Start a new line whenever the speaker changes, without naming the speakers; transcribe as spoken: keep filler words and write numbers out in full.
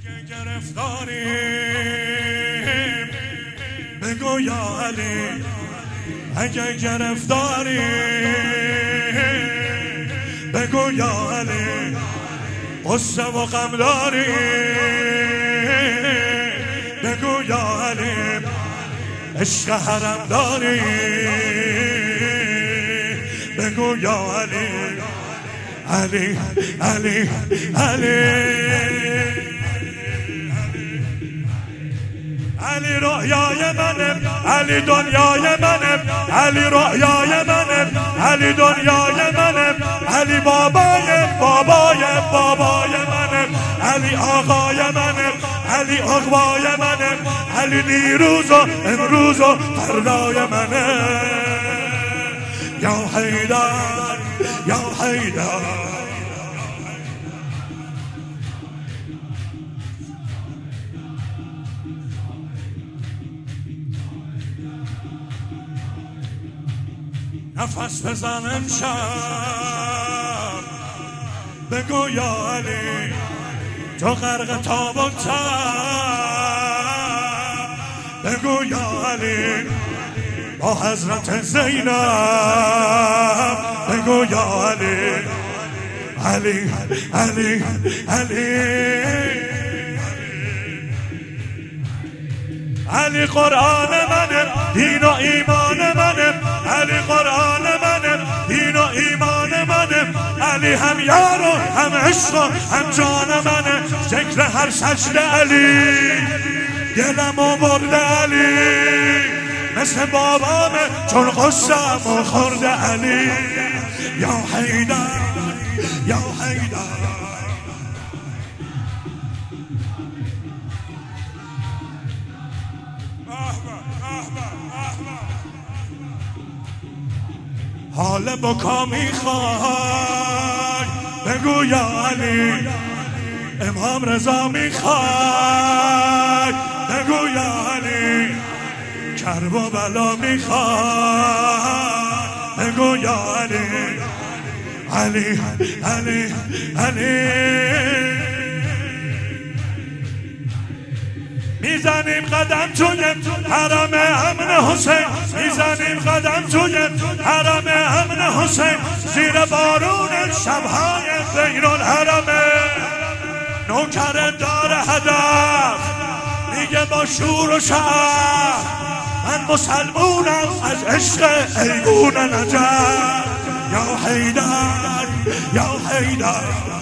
گرفتاریم بگو یا علی، اگه گرفتاریم بگو یا علی، قصه و غم داریم بگو یا علی، عشق حرم داریم بگو یا علی، علی علی علی علی رویای منه، علی دنیای منه، علی رویای منه، علی دنیای منه، علی بابای بابای بابای منه، علی آقای منه، علی اقوای منه، علی نیروز و امروز و فردای منه. یا حیدر یا حیدر نفس بزن امشب بگو یا علی، تو غرق تابوتم بگو یا علی، با حضرت زینب بگو یا علی، علی علی علی علی قرآن منه، دین و ایمان منه، علی قرآن منه، دین و ایمان منه، علی هم یار و هم عشق و هم جان منه، ذکر هر سجده علی، دلمو برده علی، مثل بابامه چون قصه‌مو خورده علی. یا حیدر یا حیدر حال بکا میخوای بگو یا علی، امام رضا میخوای بگو یا علی، کرب و بلا میخوای بگو یا علی، علی علی علی میزنیم قدم توی حرم امن حسین، میزنیم قدم توی حرم امن حسین، زیر بارون شبهای بین الحرمه، نوکر دار هدف میگه با شور و شعف، من مسلمونم از عشق ایگون نجف. یا حیدر یا حیدر